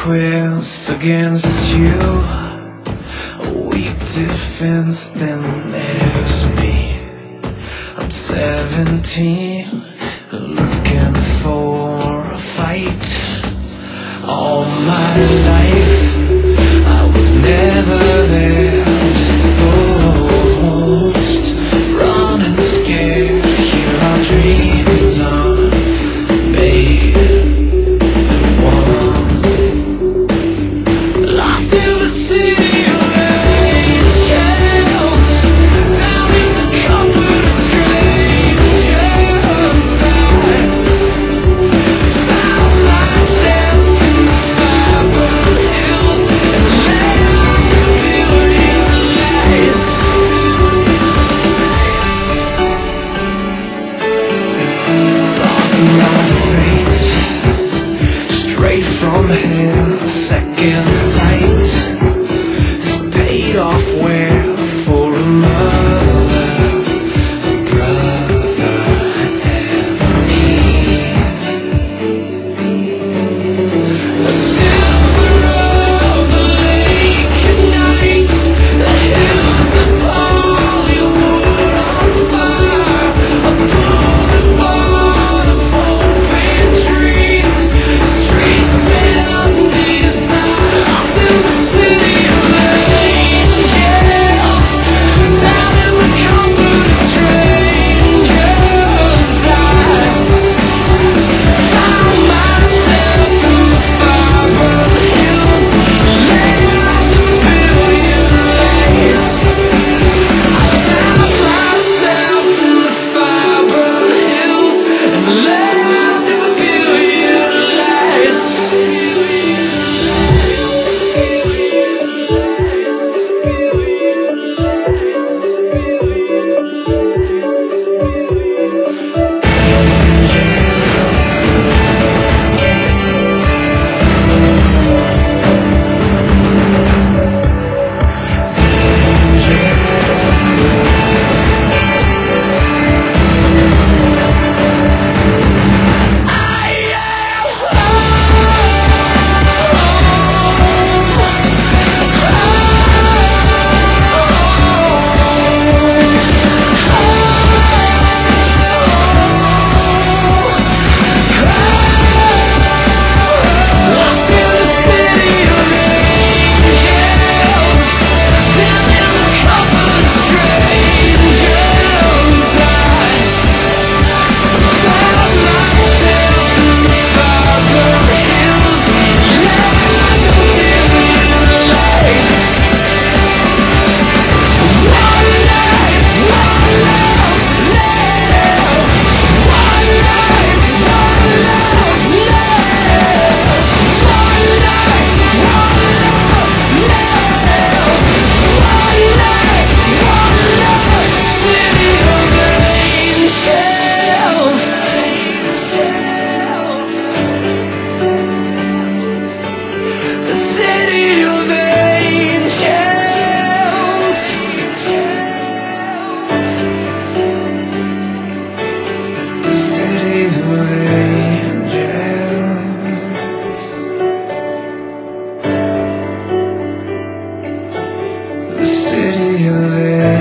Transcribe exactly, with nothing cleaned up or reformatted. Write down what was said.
conquest against you. A weak defense, then there's me. I'm seventeen, looking for a fight. All my life I was never there, just a ghost, running scared. Here our dreams are made and won. Lost in the city of angels, down in the comfort of strangers. I found myself in the fiber hills and lay on the billion lights. Blocking my fate, straight from hell, second sight. This paid off well for a mother, a brother, and me. The silver of the lake at night, the hills of Hollywood on fire, a boulevard of hope and dreams, streets made of desire. Lost in the city of angels, down in the comfort of strangers. I found myself in the fiber hills, laying on the billion lights. I found myself in the fiber hills and laying on the billion lights. Lost in the city of angels, down in the comfort of strangers. I found myself in the fiber hills, laying on the billion lights. One life, one love, live. One life, one love, live. One life, one love, live. One life, one love, city of angels. The city of angels. The city of angels. The city of angels.